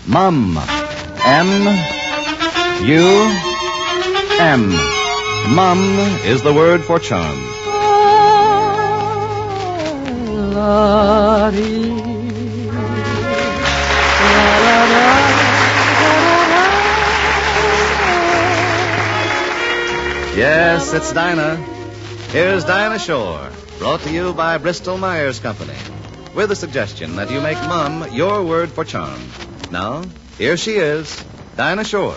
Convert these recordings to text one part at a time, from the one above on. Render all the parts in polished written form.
Mum. M-U-M. Mum is the word for charm. Yes, it's Dinah. Here's Dinah Shore, brought to you by Bristol Myers Company, with a suggestion that you make Mum your word for charm. Now, here she is, Dinah Shore.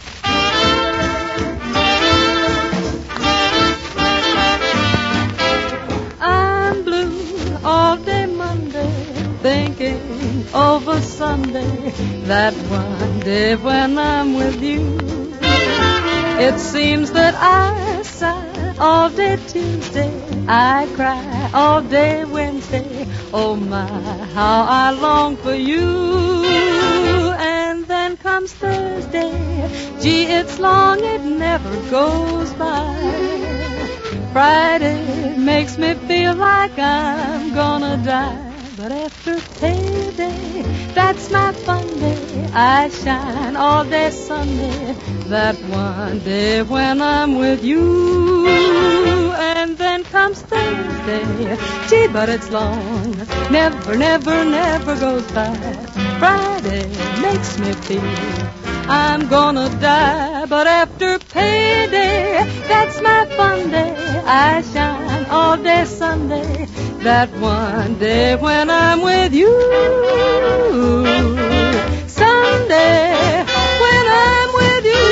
I'm blue all day Monday, thinking over Sunday, that one day when I'm with you. It seems that I sigh all day Tuesday, I cry all day Wednesday. Oh my, how I long for you. And then comes Thursday, gee, it's long, it never goes by. Friday makes me feel like I'm gonna die. But after payday, that's my fun day. I shine all day Sunday, that one day when I'm with you. And then comes Thursday, gee, but it's long, never, never, never goes by. Friday makes me feel I'm gonna die. But after payday, that's my fun day. I shine all day Sunday, that one day when I'm with you. Sunday when I'm with you.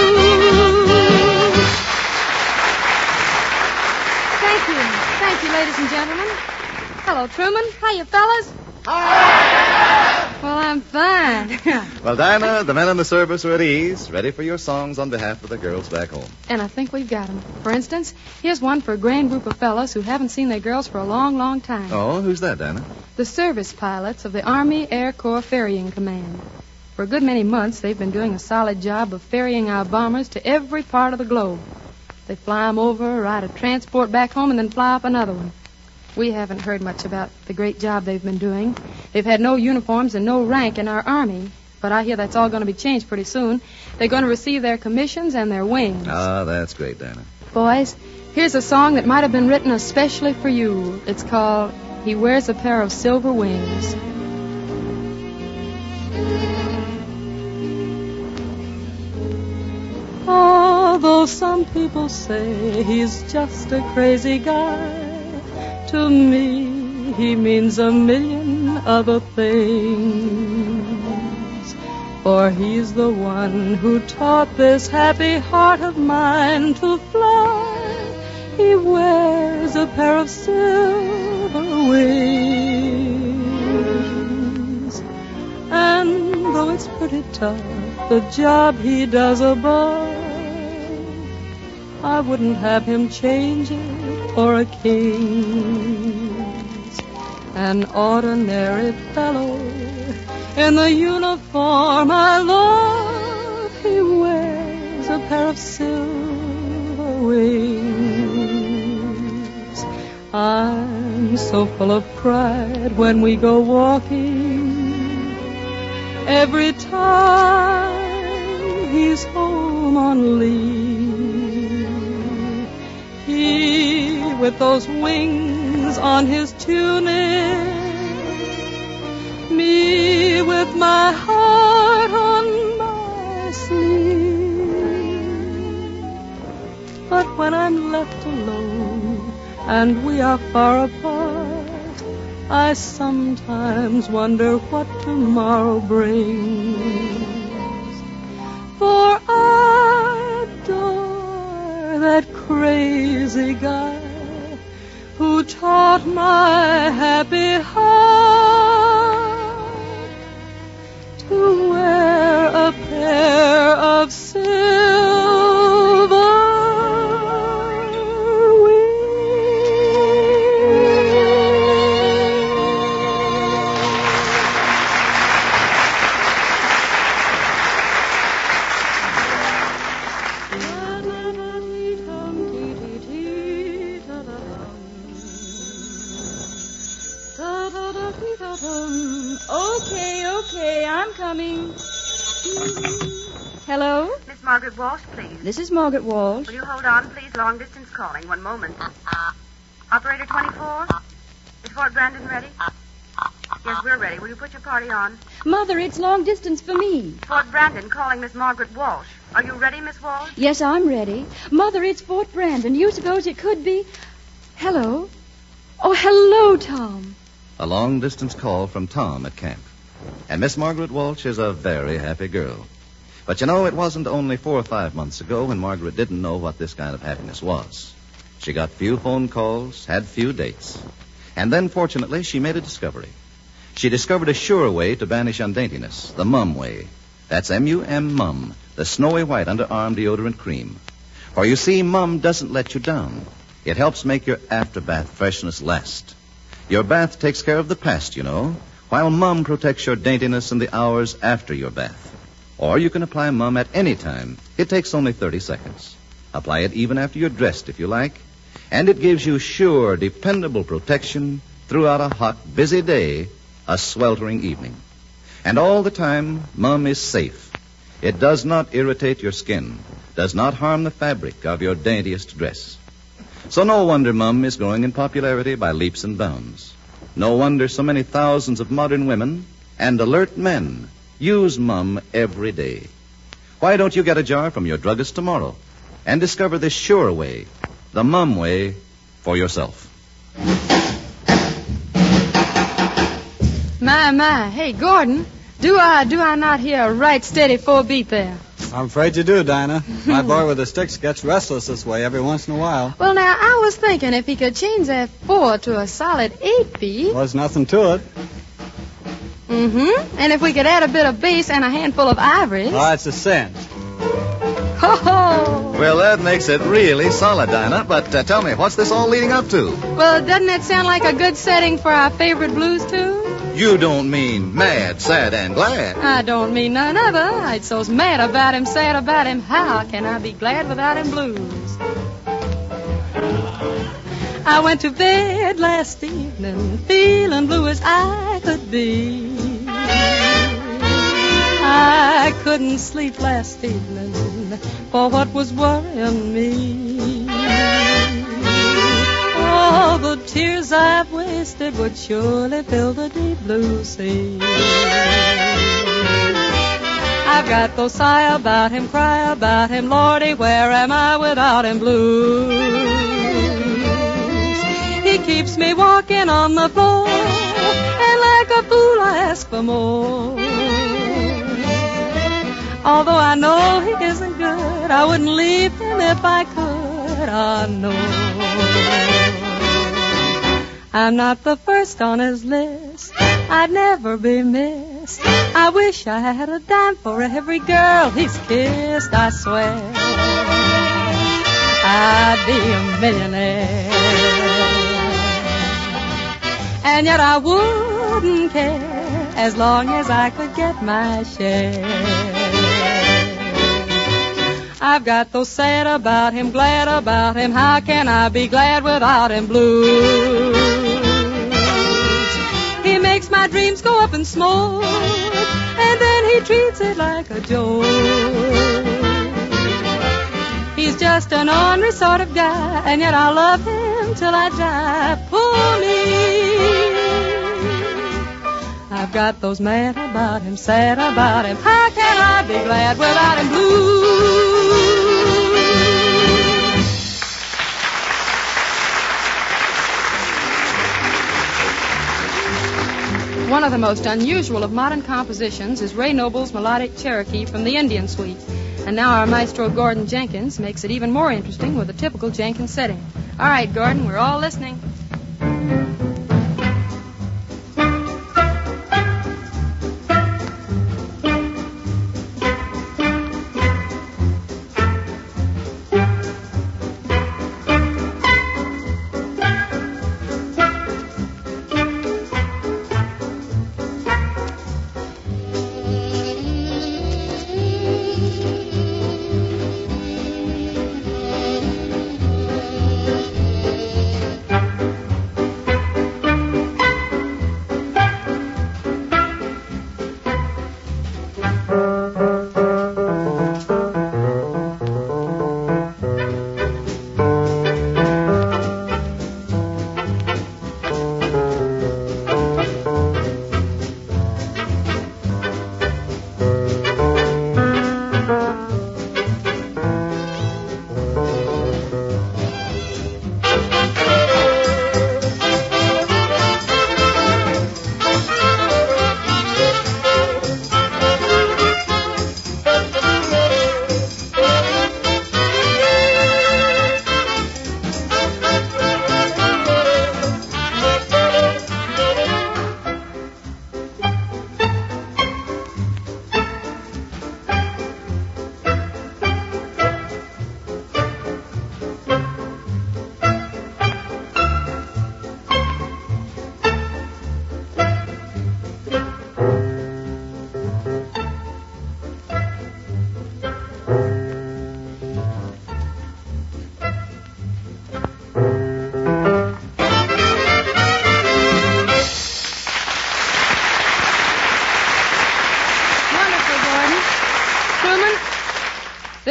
Thank you, ladies and gentlemen. Hello, Truman. Hiya, fellas. Well, I'm fine. Well, Dinah, the men in the service are at ease, ready for your songs on behalf of the girls back home. And I think we've got them. For instance, here's one for a grand group of fellas who haven't seen their girls for a long, long time. Oh, who's that, Dinah? The service pilots of the Army Air Corps Ferrying Command. For a good many months, they've been doing a solid job of ferrying our bombers to every part of the globe. They fly them over, ride a transport back home, and then fly up another one. We haven't heard much about the great job they've been doing. They've had no uniforms and no rank in our Army, but I hear that's all going to be changed pretty soon. They're going to receive their commissions and their wings. Ah, that's great, Dinah. Boys, here's a song that might have been written especially for you. It's called He Wears a Pair of Silver Wings. Although some people say he's just a crazy guy, to me, he means a million other things. For he's the one who taught this happy heart of mine to fly. He wears a pair of silver wings. And though it's pretty tough, the job he does above, I wouldn't have him change it for a king's. An ordinary fellow in the uniform I love, he wears a pair of silver wings. I'm so full of pride when we go walking, every time he's home on leave. He, with those wings on his tunic, me with my heart on my sleeve. But when I'm left alone and we are far apart, I sometimes wonder what tomorrow brings. For I adore that crazy guy who taught my happy heart to wear a pair of silver Okay, I'm coming. Hello? Miss Margaret Walsh, please. This is Margaret Walsh. Will you hold on, please? Long distance calling. One moment. Operator 24? Is Fort Brandon ready? Yes, we're ready. Will you put your party on? Mother, it's long distance for me. Fort Brandon calling Miss Margaret Walsh. Are you ready, Miss Walsh? Yes, I'm ready. Mother, it's Fort Brandon. You suppose it could be... Hello? Oh, hello, Tom. A long-distance call from Tom at camp. And Miss Margaret Walsh is a very happy girl. But you know, it wasn't only 4 or 5 months ago when Margaret didn't know what this kind of happiness was. She got few phone calls, had few dates. And then, fortunately, she made a discovery. She discovered a sure way to banish undaintiness, the Mum way. That's M-U-M, Mum, the snowy white underarm deodorant cream. For you see, Mum doesn't let you down. It helps make your after-bath freshness last. Your bath takes care of the past, you know, while Mum protects your daintiness in the hours after your bath. Or you can apply Mum at any time. It takes only 30 seconds. Apply it even after you're dressed, if you like. And it gives you sure, dependable protection throughout a hot, busy day, a sweltering evening. And all the time, Mum is safe. It does not irritate your skin, does not harm the fabric of your daintiest dress. So no wonder Mum is growing in popularity by leaps and bounds. No wonder so many thousands of modern women and alert men use Mum every day. Why don't you get a jar from your druggist tomorrow and discover this sure way, the Mum way, for yourself? My. Hey, Gordon, do I not hear a right steady 4-beat there? I'm afraid you do, Dinah. My boy with the sticks gets restless this way every once in a while. Well, now, I was thinking if he could change that 4 to a solid 8-beat. Well, there's nothing to it. Mm-hmm. And if we could add a bit of bass and a handful of ivories. Oh, it's a cinch. Ho-ho! Well, that makes it really solid, Dinah. But tell me, what's this all leading up to? Well, doesn't it sound like a good setting for our favorite blues tune? You don't mean mad, sad, and glad. I don't mean none other. I'd so's mad about him, sad about him. How can I be glad without him blues? I went to bed last evening feeling blue as I could be. I couldn't sleep last evening for what was worrying me. All the tears I've wasted would surely fill the deep blue sea. I've got to sigh about him, cry about him, Lordy, where am I without him blues? He keeps me walking on the floor, and like a fool I ask for more. Although I know he isn't good, I wouldn't leave him if I could, I know. I'm not the first on his list, I'd never be missed. I wish I had a dime for every girl he's kissed, I swear I'd be a millionaire. And yet I wouldn't care as long as I could get my share. I've got so sad about him, glad about him. How can I be glad without him blues? He makes my dreams go up in smoke, and then he treats it like a joke. He's just an ornery sort of guy, and yet I love him till I die. Poor me. I've got those mad about him, sad about him. How can I be glad without him blue? One of the most unusual of modern compositions is Ray Noble's melodic Cherokee from the Indian Suite. And now our maestro Gordon Jenkins makes it even more interesting with a typical Jenkins setting. All right, Gordon, we're all listening.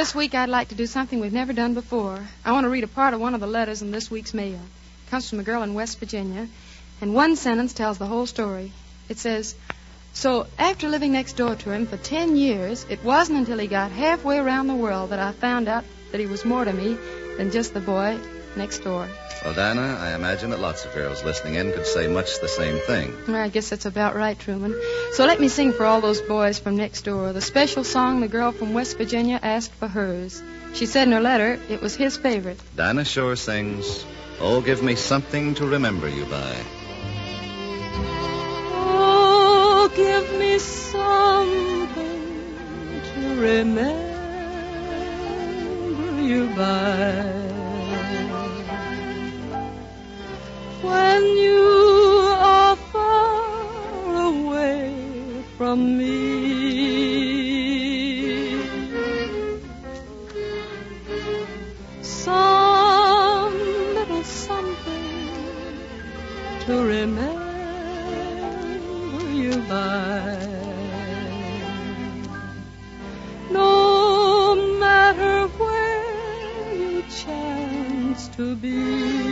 This week I'd like to do something we've never done before. I want to read a part of one of the letters in this week's mail. It comes from a girl in West Virginia, and one sentence tells the whole story. It says, "So after living next door to him for 10 years, it wasn't until he got halfway around the world that I found out that he was more to me than just the boy next door." Well, Dinah, I imagine that lots of girls listening in could say much the same thing. Well, I guess that's about right, Truman. So let me sing for all those boys from next door the special song the girl from West Virginia asked for hers. She said in her letter it was his favorite. Dinah Shore sings, "Oh, give me something to remember you by." Oh, give me something to remember you by. When you are far away from me, some little something to remember you by. No matter where you chance to be,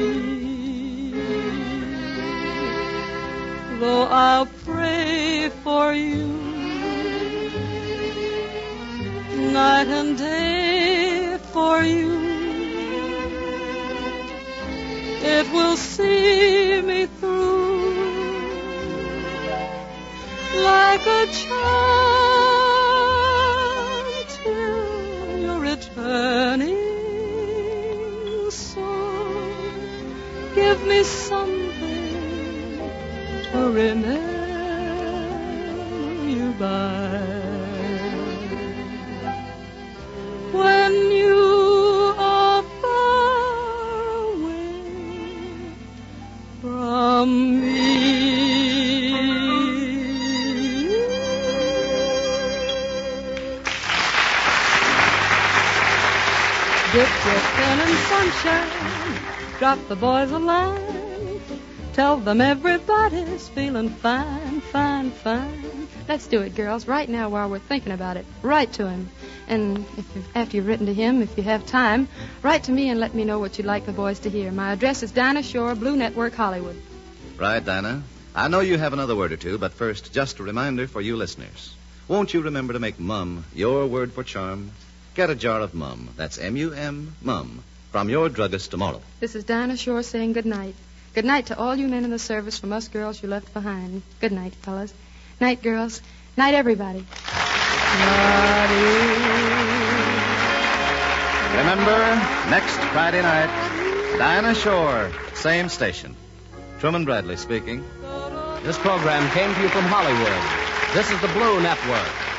though I'll pray for you night and day for you, it will see me through like a charm till you're returning. So give me something to remember you by. When you are far away from me. Dip your pen in sunshine, drop the boys a line. Tell them everybody's feeling fine, fine, fine. Let's do it, girls, right now while we're thinking about it. Write to him. And after you've written to him, if you have time, write to me and let me know what you'd like the boys to hear. My address is Dinah Shore, Blue Network, Hollywood. Right, Dinah. I know you have another word or two, but first, just a reminder for you listeners. Won't you remember to make Mum your word for charm? Get a jar of Mum. That's M-U-M, Mum, from your druggist tomorrow. This is Dinah Shore saying good night. Good night to all you men in the service, from us girls you left behind. Good night, fellas. Night, girls. Night, everybody. Remember, next Friday night, Dinah Shore, same station. Truman Bradley speaking. This program came to you from Hollywood. This is the Blue Network.